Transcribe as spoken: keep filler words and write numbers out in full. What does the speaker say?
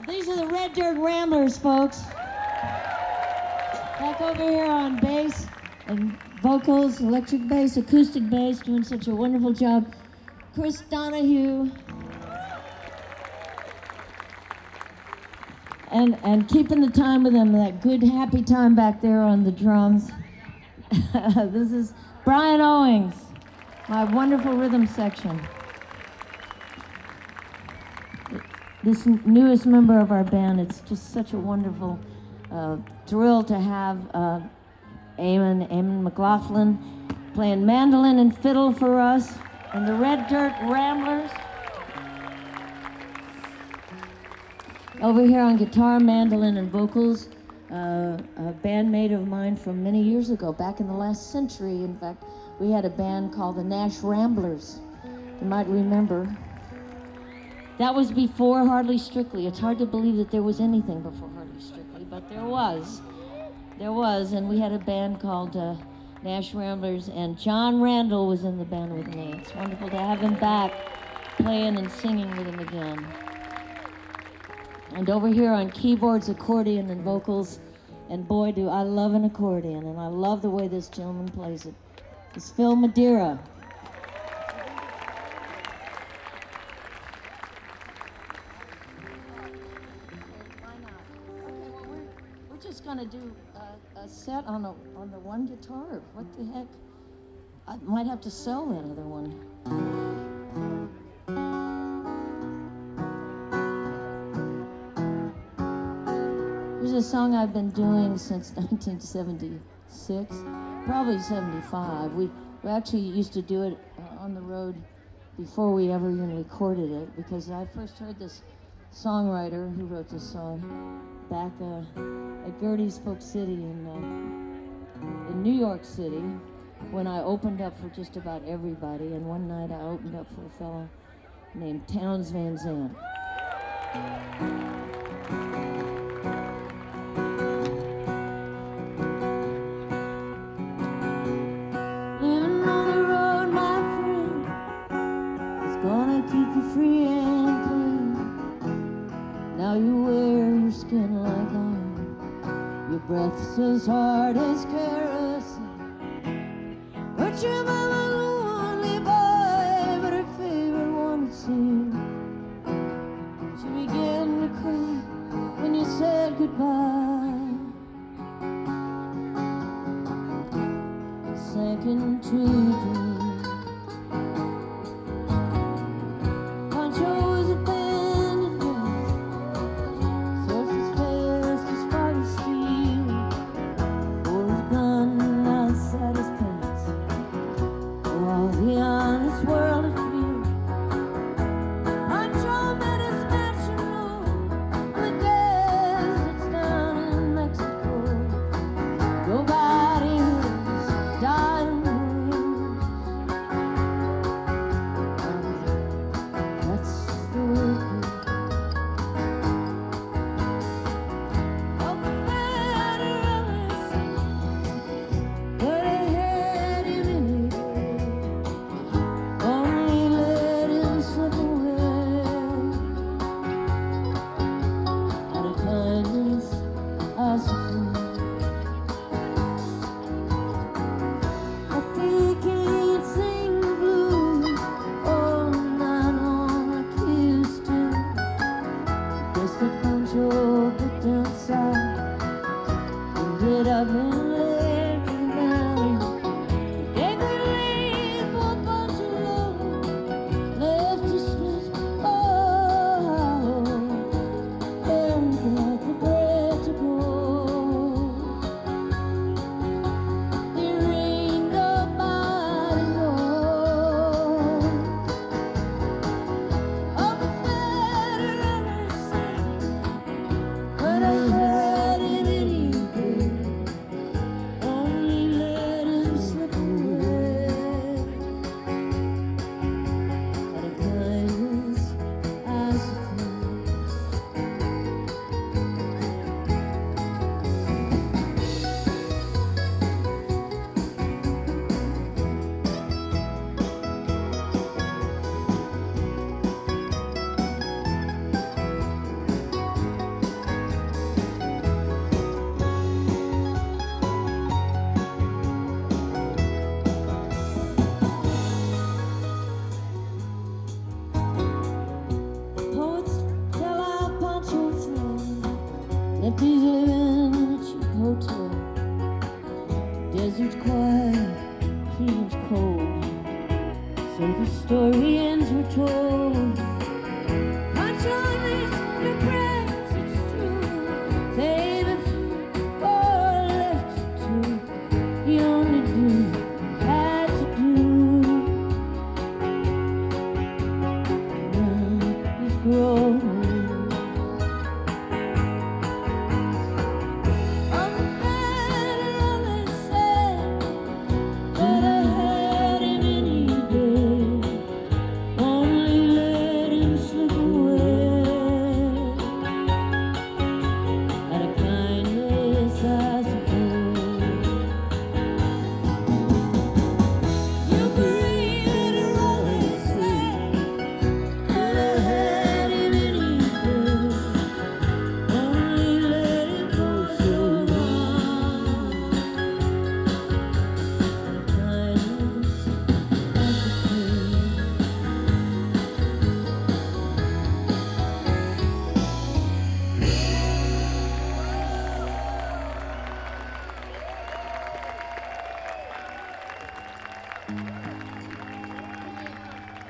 These are the Red Dirt Ramblers, folks. Back over here on bass and vocals, electric bass, acoustic bass, doing such a wonderful job. Chris Donahue. And, and keeping the time with them, that good, happy time back there on the drums. This is Brian Owings, my wonderful rhythm section. This newest member of our band, it's just such a wonderful uh, thrill to have uh, Eamon, Eamon McLaughlin playing mandolin and fiddle for us, and the Red Dirt Ramblers. Over here on guitar, mandolin, and vocals, uh, a bandmate of mine from many years ago, back in the last century. In fact, we had a band called the Nash Ramblers. You might remember. That was before Hardly Strictly. It's hard to believe that there was anything before Hardly Strictly, but there was. There was, and we had a band called uh, Nash Ramblers, and John Randall was in the band with me. It's wonderful to have him back playing and singing with him again. And over here on keyboards, accordion, and vocals, and boy, do I love an accordion, and I love the way this gentleman plays it. It's Phil Madeira. Gonna do a, a set on a, on the one guitar. What the heck? I might have to sell that other one. Here's a song I've been doing since nineteen seventy-six, probably seventy-five. We, we actually used to do it uh, on the road before we ever even recorded it, because I first heard this songwriter who wrote this song back uh, at Gertie's Folk City in, uh, in New York City, when I opened up for just about everybody, and one night I opened up for a fellow named Townes Van Zandt. Living on the road, my friend, is gonna keep you free and clean. Now you wear your skin like iron. Your breath's as hard as kerosene. But your mama's a lonely boy, but her favorite one it seemed. She began to cry when you said goodbye. Sank into a dream. Pancho was a bandit boy, such as fast as Spartan steel. Bore his gun outside his pants, for all the honest world to feel. Pancho met his mansion on the desert's down historians were told. Much on this regrets, it's true. Save a few or left to. He only did what he had to do. Now he's grown.